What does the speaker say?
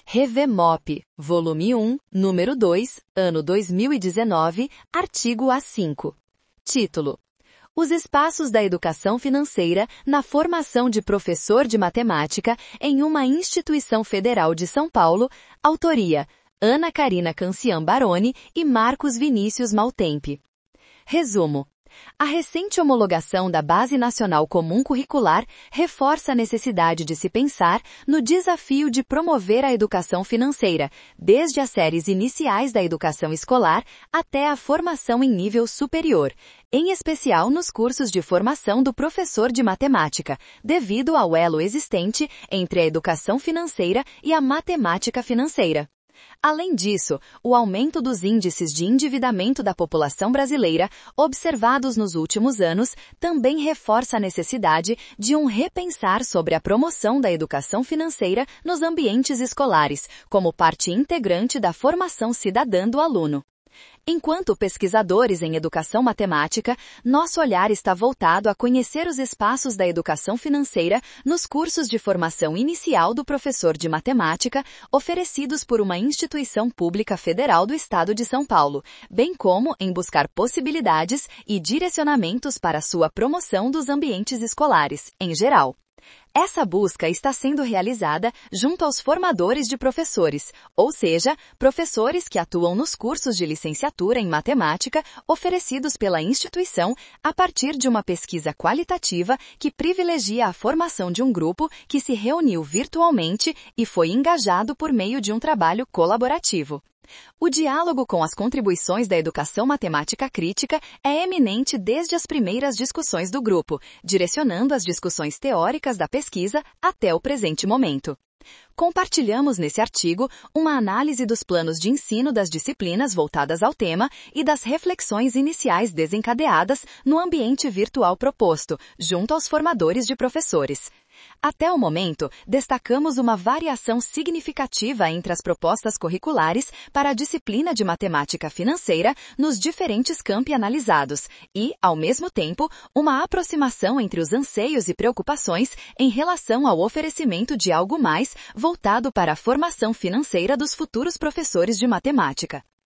Revemop, volume 1, número 2, ano 2019, artigo A5. Título: Os espaços da educação financeira na formação de professor de matemática em uma instituição federal de São Paulo, autoria Ana Carina Cancian Baroni e Marcos Vinícius Maltempe. Resumo: a recente homologação da Base Nacional Comum Curricular reforça a necessidade de se pensar no desafio de promover a educação financeira, desde as séries iniciais da educação escolar até a formação em nível superior, em especial nos cursos de formação do professor de matemática, devido ao elo existente entre a educação financeira e a matemática financeira. Além disso, o aumento dos índices de endividamento da população brasileira, observados nos últimos anos, também reforça a necessidade de um repensar sobre a promoção da educação financeira nos ambientes escolares, como parte integrante da formação cidadã do aluno. Enquanto pesquisadores em educação matemática, nosso olhar está voltado a conhecer os espaços da educação financeira nos cursos de formação inicial do professor de matemática oferecidos por uma instituição pública federal do Estado de São Paulo, bem como em buscar possibilidades e direcionamentos para sua promoção dos ambientes escolares, em geral. Essa busca está sendo realizada junto aos formadores de professores, ou seja, professores que atuam nos cursos de licenciatura em matemática oferecidos pela instituição a partir de uma pesquisa qualitativa que privilegia a formação de um grupo que se reuniu virtualmente e foi engajado por meio de um trabalho colaborativo. O diálogo com as contribuições da educação matemática crítica é eminente desde as primeiras discussões do grupo, direcionando as discussões teóricas da pesquisa até o presente momento. Compartilhamos nesse artigo uma análise dos planos de ensino das disciplinas voltadas ao tema e das reflexões iniciais desencadeadas no ambiente virtual proposto, junto aos formadores de professores. Até o momento, destacamos uma variação significativa entre as propostas curriculares para a disciplina de matemática financeira nos diferentes campi analisados e, ao mesmo tempo, uma aproximação entre os anseios e preocupações em relação ao oferecimento de algo mais voltado para a formação financeira dos futuros professores de matemática.